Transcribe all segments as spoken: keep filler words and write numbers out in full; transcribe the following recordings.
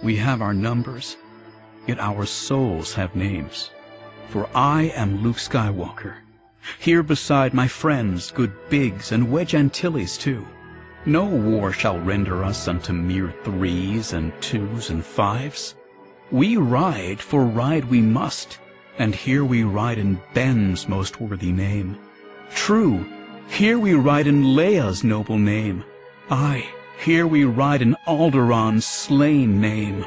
We have our numbers, yet our souls have names. For I am Luke Skywalker, here beside my friends, good Biggs and Wedge Antilles too. No war shall render us unto mere threes and twos and fives. We ride, for ride we must, and here we ride in Ben's most worthy name. True, here we ride in Leia's noble name. Aye, here we ride in Alderaan's slain name.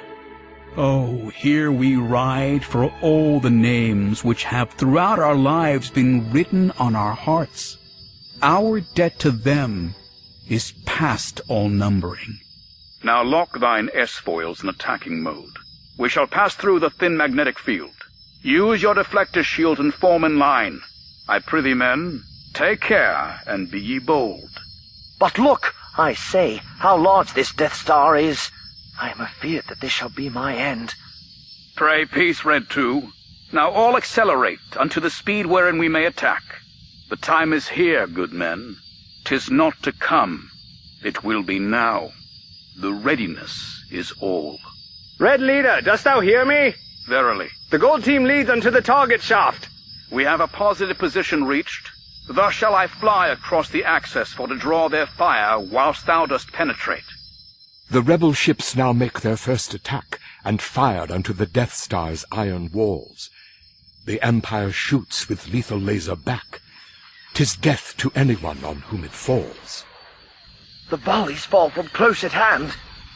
Oh, here we ride for all the names which have throughout our lives been written on our hearts. Our debt to them is past all numbering. Now lock thine S-foils in attacking mode. We shall pass through the thin magnetic field. Use your deflector shield and form in line. I prithee, men, take care and be ye bold. But look, I say, how large this Death Star is. I am afeard that this shall be my end. Pray peace, Red Two. Now all accelerate unto the speed wherein we may attack. The time is here, good men. 'Tis not to come. It will be now. The readiness is all. Red Leader, dost thou hear me? Verily. The gold team leads unto the target shaft. We have a positive position reached. Thus shall I fly across the axis for to draw their fire whilst thou dost penetrate. The rebel ships now make their first attack, and fire unto the Death Star's iron walls. The Empire shoots with lethal laser back. 'Tis death to anyone on whom it falls. The volleys fall from close at hand.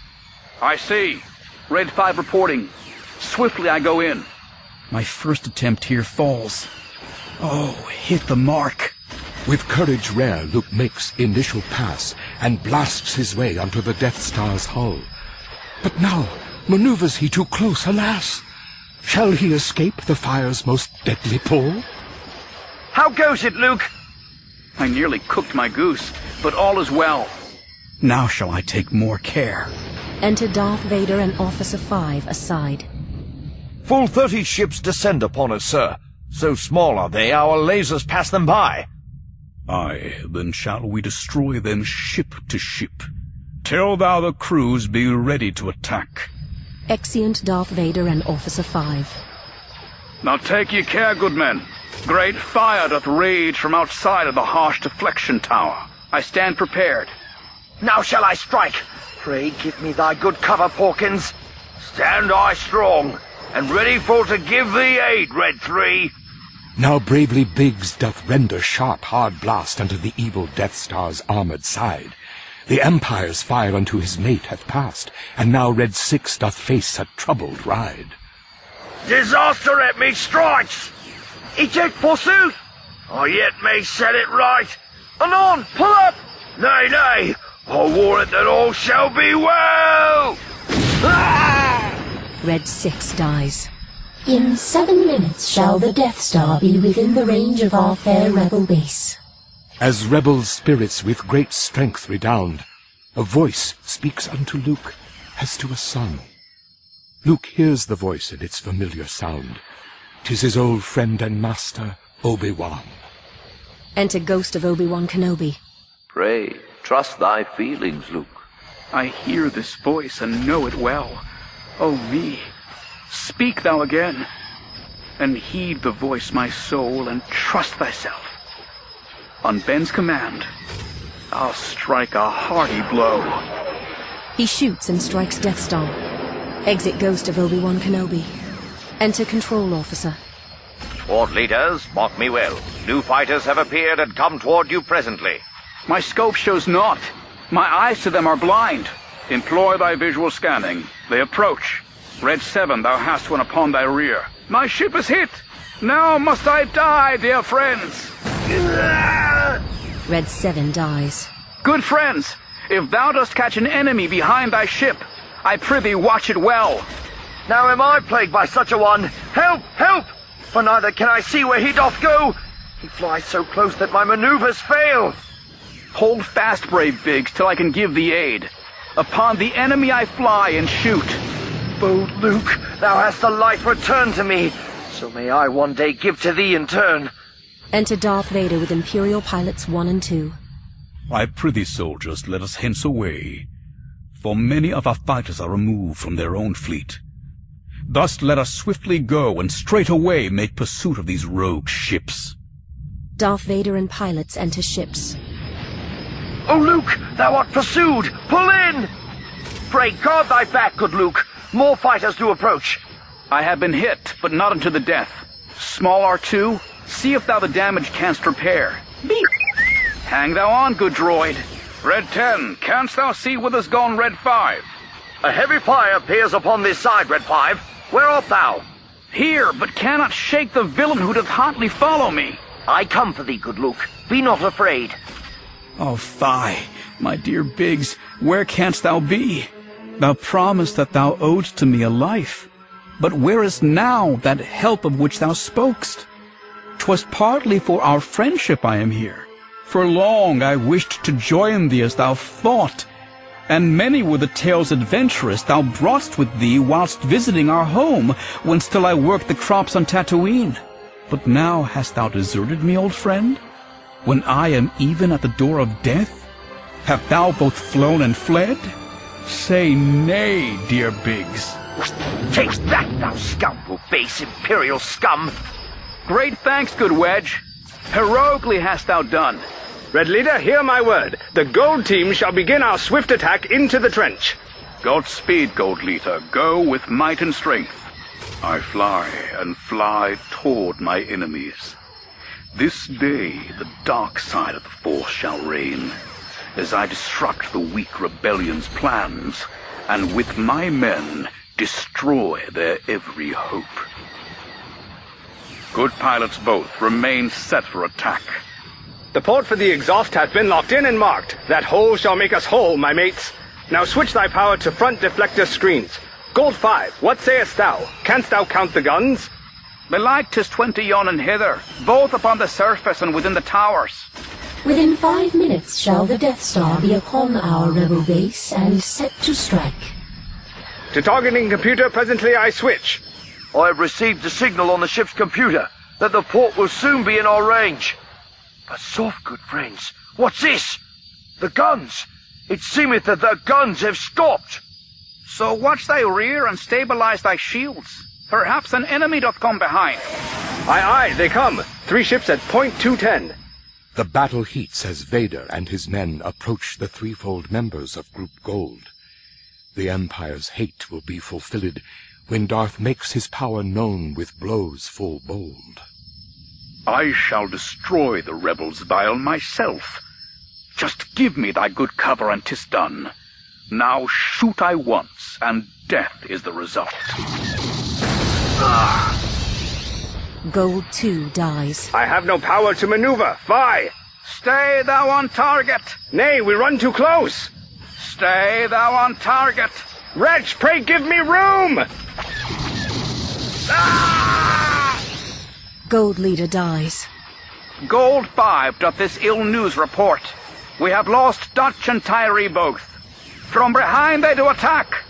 I see. Red Five reporting. Swiftly I go in. My first attempt here falls. Oh, hit the mark. With courage rare, Luke makes initial pass and blasts his way onto the Death Star's hull. But now maneuvers he too close, alas! Shall he escape the fire's most deadly pull? How goes it, Luke? I nearly cooked my goose, but all is well. Now shall I take more care. Enter Darth Vader and Officer Five aside. Full thirty ships descend upon us, sir. So small are they, our lasers pass them by. Aye, then shall we destroy them ship to ship. Tell thou the crews be ready to attack. Exeunt Darth Vader and Officer Five. Now take ye care, good men. Great fire doth rage from outside of the harsh deflection tower. I stand prepared. Now shall I strike. Pray give me thy good cover, Porkins. Stand I strong, and ready for to give thee aid, Red Three. Now bravely Biggs doth render sharp hard blast unto the evil Death Star's armored side. The Empire's fire unto his mate hath passed, and now Red Six doth face a troubled ride. Disaster at me strikes! Eject, forsooth! I yet may set it right. Anon, pull up! Nay, nay, I warrant that all shall be well! Ah! Red Six dies. In seven minutes shall the Death Star be within the range of our fair rebel base. As rebel spirits with great strength redound, a voice speaks unto Luke as to a son. Luke hears the voice in its familiar sound. 'Tis his old friend and master, Obi-Wan. Enter Ghost of Obi-Wan Kenobi. Pray, trust thy feelings, Luke. I hear this voice and know it well. O me, speak thou again, and heed the voice, my soul, and trust thyself. On Ben's command, I'll strike a hearty blow. He shoots and strikes Death Star. Exit Ghost of Obi-Wan Kenobi. Enter Control Officer. Sword leaders, mark me well. New fighters have appeared and come toward you presently. My scope shows naught. My eyes to them are blind. Employ thy visual scanning. They approach. Red Seven, thou hast one upon thy rear. My ship is hit. Now must I die, dear friends. Red Seven dies. Good friends, if thou dost catch an enemy behind thy ship, I prithee watch it well. Now am I plagued by such a one. Help, help! For neither can I see where he doth go. He flies so close that my maneuvers fail. Hold fast, brave Biggs, till I can give thee aid. Upon the enemy I fly and shoot. Bold Luke, thou hast the life returned to me. So may I one day give to thee in turn. Enter Darth Vader with Imperial Pilots One and Two. I prithee, soldiers, let us hence away. for many of our fighters are removed from their own fleet. Thus let us swiftly go and straightway make pursuit of these rogue ships. Darth Vader and pilots enter ships. O Luke, thou art pursued! Pull in! Pray guard thy back, good Luke. More fighters do approach. I have been hit, but not unto the death. Small R two, see if thou the damage canst repair. Beep! Hang thou on, good droid. Red ten, canst thou see whither's gone Red five? A heavy fire appears upon this side, Red five. Where art thou? Here, but cannot shake the villain who doth hotly follow me. I come for thee, good Luke. Be not afraid. Oh, fie, my dear Biggs, where canst thou be? Thou promised that thou owedst to me a life. But where is now that help of which thou spokest? 'Twas partly for our friendship I am here. For long I wished to join thee as thou fought, and many were the tales adventurous thou broughtst with thee whilst visiting our home, when still I worked the crops on Tatooine. But now hast thou deserted me, old friend? When I am even at the door of death? Have thou both flown and fled? Say nay, dear Biggs. Taste that, thou scoundrel, base imperial scum! Great thanks, good Wedge. Heroically hast thou done. Red Leader, hear my word. The Gold Team shall begin our swift attack into the trench. Godspeed, Gold Leader. Go with might and strength. I fly and fly toward my enemies. This day the dark side of the Force shall reign, as I destruct the weak rebellion's plans, and with my men destroy their every hope. Good pilots both, remain set for attack. The port for the exhaust hath been locked in and marked. That hole shall make us whole, my mates. Now switch thy power to front deflector screens. Gold five, what sayest thou? Canst thou count the guns? Belike 'tis twenty yon and hither, both upon the surface and within the towers. Within five minutes shall the Death Star be upon our rebel base and set to strike. To targeting computer presently I switch. I have received a signal on the ship's computer that the port will soon be in our range. But soft, good friends, what's this? The guns! It seemeth that the guns have stopped. So watch thy rear and stabilize thy shields. Perhaps an enemy doth come behind. Aye, aye, they come. Three ships at point two ten. The battle heats as Vader and his men approach the threefold members of Group Gold. The Empire's hate will be fulfilled when Darth makes his power known with blows full bold. I shall destroy the rebels' bile myself. Just give me thy good cover and 'tis done. Now shoot I once, and death is the result. Ah! Gold two dies. I have no power to maneuver. Fie! Stay thou on target. Nay, we run too close. Stay thou on target. Wretch, pray give me room! Ah! Gold Leader dies. Gold five doth this ill news report. We have lost Dutch and Tyree both. From behind they do attack.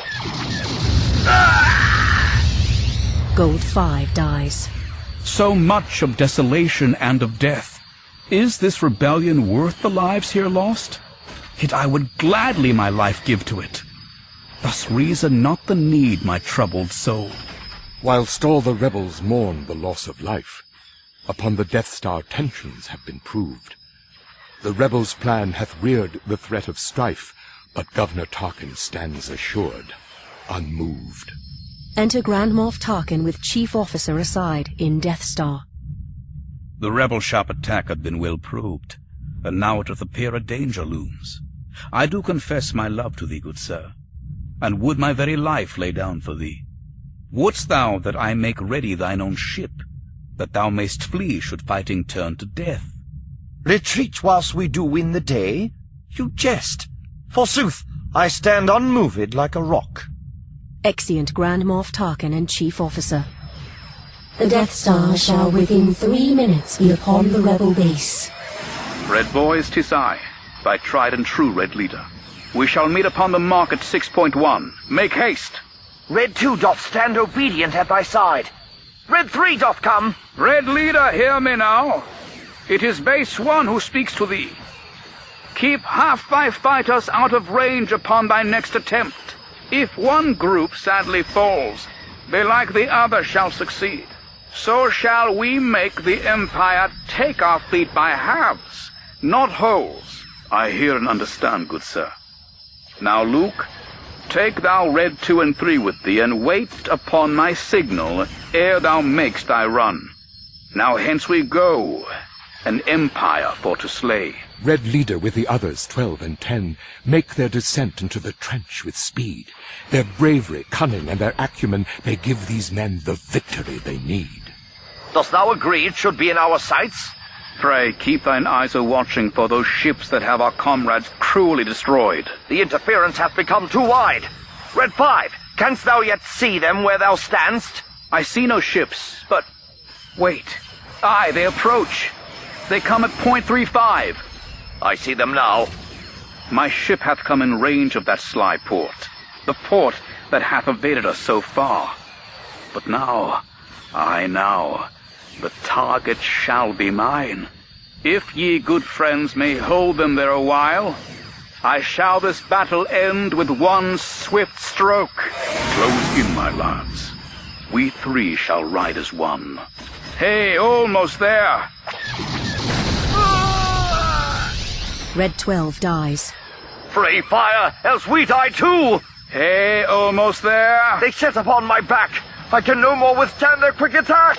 Ah! Gold five dies. So much of desolation and of death. Is this rebellion worth the lives here lost? Yet I would gladly my life give to it. Thus reason not the need, my troubled soul. Whilst all the rebels mourn the loss of life, upon the Death Star tensions have been proved. The rebels' plan hath reared the threat of strife, but Governor Tarkin stands assured, unmoved. Enter Grand Moff Tarkin with Chief Officer aside in Death Star. The rebel-sharp attack had been well probed, and now it doth appear a danger looms. I do confess my love to thee, good sir, and would my very life lay down for thee. Wouldst thou that I make ready thine own ship, that thou mayst flee should fighting turn to death? Retreat whilst we do win the day? You jest. Forsooth, I stand unmoved like a rock. Exeunt Grand Moff Tarkin and Chief Officer. The Death Star shall within three minutes be upon the rebel base. Red boys, 'tis I, thy tried and true Red Leader. We shall meet upon the mark at six point one. Make haste. Red two doth stand obedient at thy side. Red three doth come. Red Leader, hear me now. It is Base one who speaks to thee. Keep half thy fighters out of range upon thy next attempt. If one group sadly falls, belike the other shall succeed. So shall we make the Empire take our fleet by halves, not wholes. I hear and understand, good sir. Now, Luke, take thou Red two and three with thee, and wait upon my signal ere thou makest thy run. Now hence we go, an empire for to slay. Red Leader with the others, twelve and ten, make their descent into the trench with speed. Their bravery, cunning, and their acumen may give these men the victory they need. Dost thou agree it should be in our sights? Pray, keep thine eyes a-watching for those ships that have our comrades cruelly destroyed. The interference hath become too wide. Red five, canst thou yet see them where thou standst? I see no ships, but... wait. Aye, they approach. They come at point three five. I see them now. My ship hath come in range of that sly port, the port that hath evaded us so far. But now, aye now, the target shall be mine. If ye good friends may hold them there a while, I shall this battle end with one swift stroke. Close in, my lads. We three shall ride as one. Hey, almost there. Red twelve dies. Pray fire, else we die too! Hey, almost there. They set upon my back. I can no more withstand their quick attack.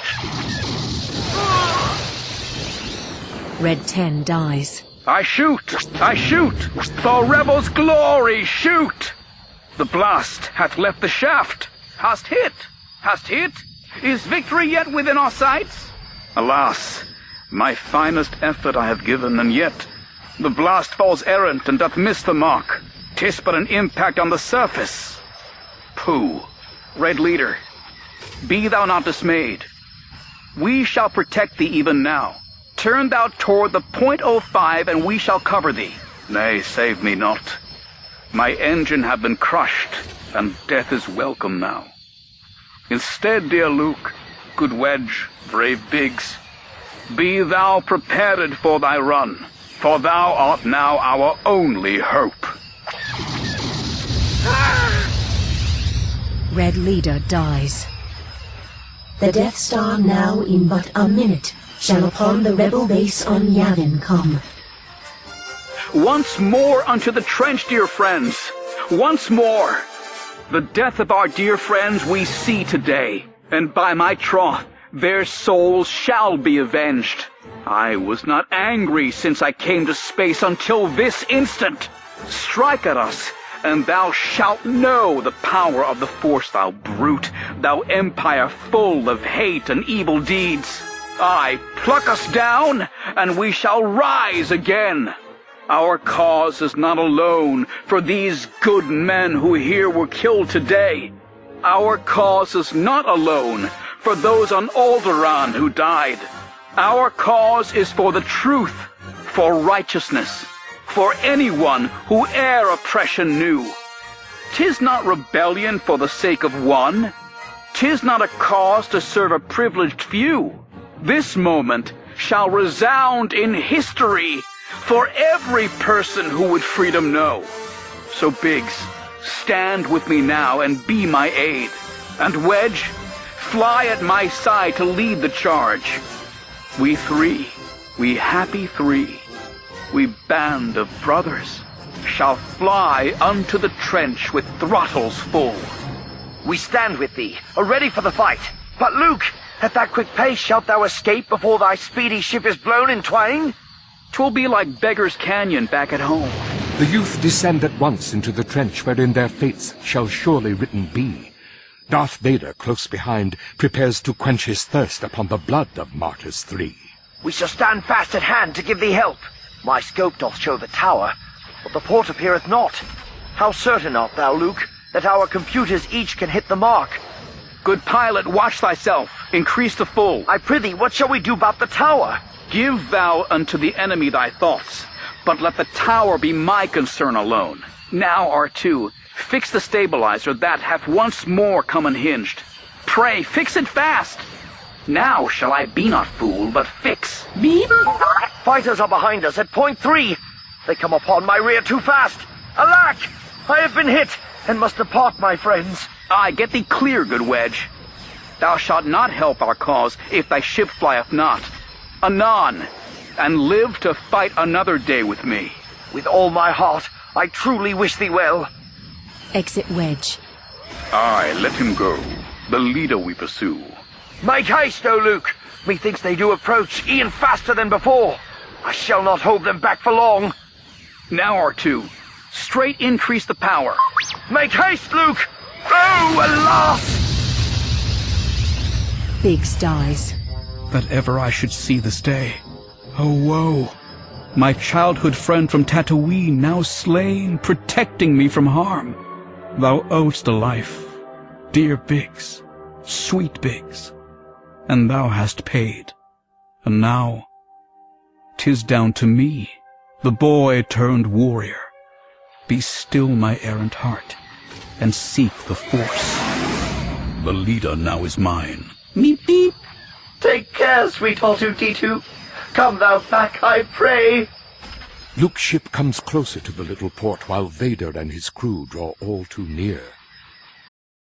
Red ten dies. I shoot! I shoot! For rebels' glory, shoot! The blast hath left the shaft. Hast hit? Hast hit? Is victory yet within our sights? Alas, my finest effort I have given, and yet the blast falls errant and doth miss the mark. 'Tis but an impact on the surface. Pooh. Red Leader, be thou not dismayed. We shall protect thee even now. Turn thou toward the point oh five, and we shall cover thee. Nay, save me not. My engine hath been crushed, and death is welcome now. Instead, dear Luke, good Wedge, brave Biggs, be thou prepared for thy run, for thou art now our only hope. Red Leader dies. The Death Star now in but a minute shall upon the rebel base on Yavin come. Once more unto the trench, dear friends. Once more. The death of our dear friends we see today, and by my troth, their souls shall be avenged. I was not angry since I came to space until this instant. Strike at us, and thou shalt know the power of the Force, thou brute, thou empire full of hate and evil deeds. Aye, pluck us down, and we shall rise again. Our cause is not alone for these good men who here were killed today. Our cause is not alone for those on Alderaan who died. Our cause is for the truth, for righteousness, for anyone who e'er oppression knew. 'Tis not rebellion for the sake of one. 'Tis not a cause to serve a privileged few. This moment shall resound in history for every person who would freedom know. So Biggs, stand with me now and be my aid. And Wedge, fly at my side to lead the charge. We three, we happy three, we band of brothers, shall fly unto the trench with throttles full. We stand with thee, are ready for the fight. But Luke, at that quick pace shalt thou escape before thy speedy ship is blown in twain? 'Twill be like Beggar's Canyon back at home. The youth descend at once into the trench wherein their fates shall surely written be. Darth Vader, close behind, prepares to quench his thirst upon the blood of martyrs three. We shall stand fast at hand to give thee help. My scope doth show the tower, but the port appeareth not. How certain art thou, Luke, that our computers each can hit the mark? Good pilot, watch thyself. Increase the full. I prithee, what shall we do about the tower? Give thou unto the enemy thy thoughts, but let the tower be my concern alone. Now, R two, fix the stabilizer that hath once more come unhinged. Pray, fix it fast. Now shall I be not fool, but fix. Fighters are behind us at point three. They come upon my rear too fast. Alack! I have been hit, and must depart, my friends. Aye, get thee clear, good Wedge. Thou shalt not help our cause if thy ship flieth not. Anon, and live to fight another day with me. With all my heart, I truly wish thee well. Exit Wedge. Aye, let him go. The leader we pursue. Make haste, O Luke. Methinks they do approach e'en faster than before. I shall not hold them back for long. Now, R two, straight increase the power. Make haste, Luke! Oh, alas! Biggs dies. That ever I should see this day. Oh, woe! My childhood friend from Tatooine, now slain, protecting me from harm. Thou owest a life, dear Biggs, sweet Biggs, and thou hast paid. And now, 'tis down to me, the boy turned warrior. Be still, my errant heart, and seek the Force. The leader now is mine. Meep beep. Take care, sweet R two D two. Come thou back, I pray. Luke's ship comes closer to the little port while Vader and his crew draw all too near.